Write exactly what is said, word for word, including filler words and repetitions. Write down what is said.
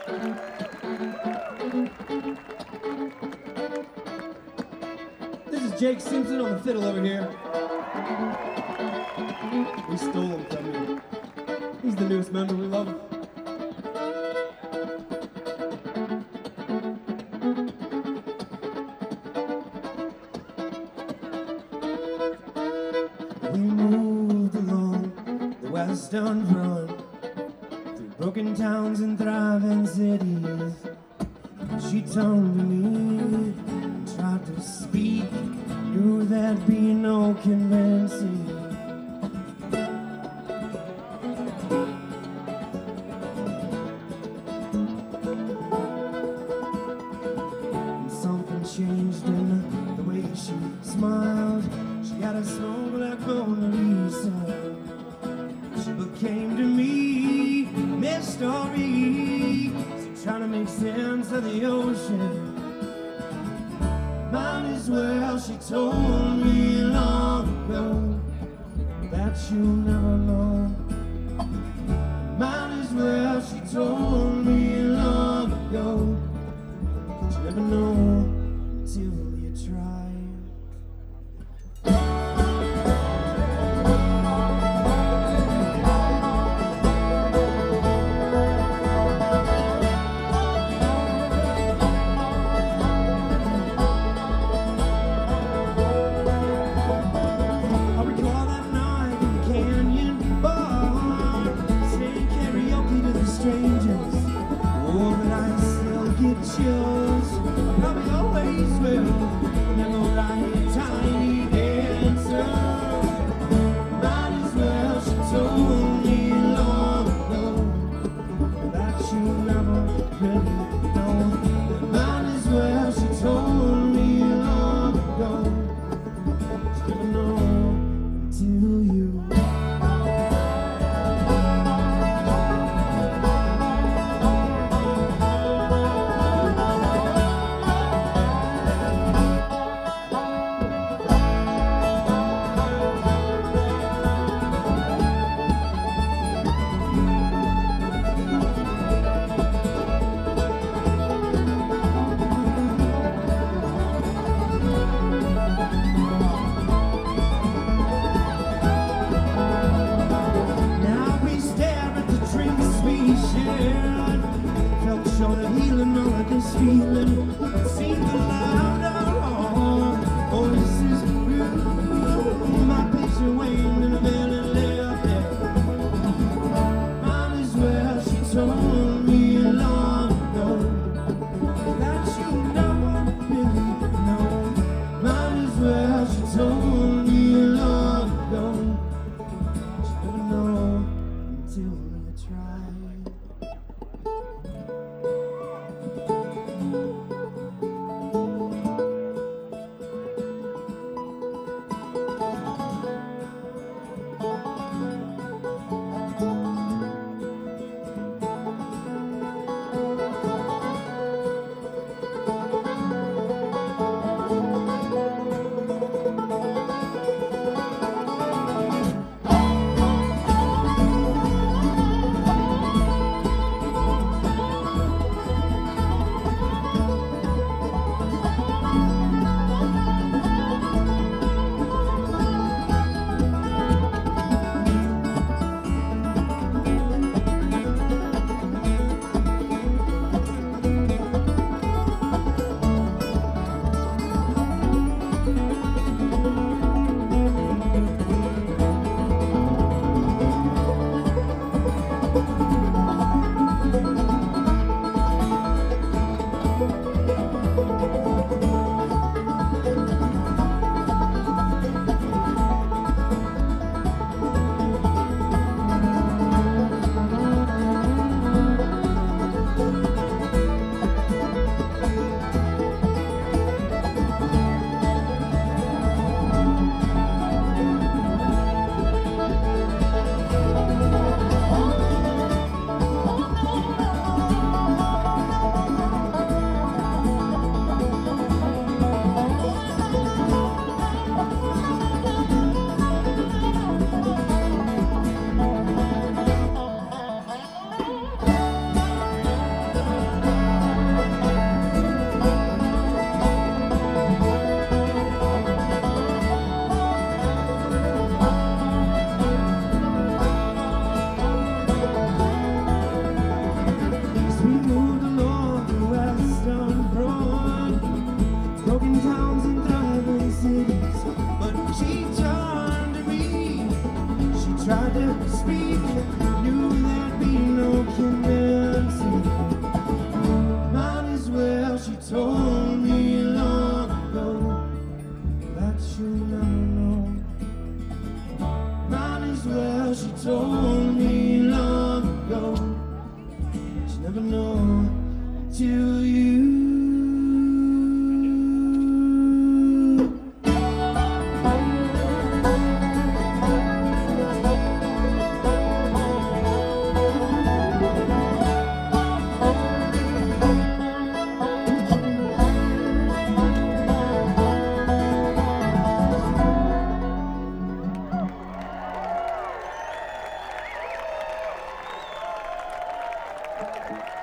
This is Jake Simpson on the fiddle over here. We stole him from you. He's the newest member, we love him. We moved along the western front, through broken towns and thriving cities. She turned to me and tried to speak, knew there'd be no convincing. And something changed in the way she smiled. She had a smoke like Mona Lisa. She became to me mystery, trying to make sense of the ocean. Might as well, she told me long ago that you'll never know. Might as well, she told me long ago that you never know until you try. Strangers, oh, but I still get chills. Probably always will. Never write tiny answer. Might as well, she told me long ago that you never really know. Might as well, she told me long ago she never know until you. Felt short of healing all of this feeling. It seemed the louder all voices grew. My patient waned and a man left there. Might as well, she told me long ago that you never really know. Might as well, she told me long ago she never know until you try. moved along the western front, broken towns and thriving cities. But she turned to me, she tried to speak, knew there'd be no convincing. Might as well, she told me long ago, that you'll never know. Might as well, she told me long ago, you never know till you. Thank you.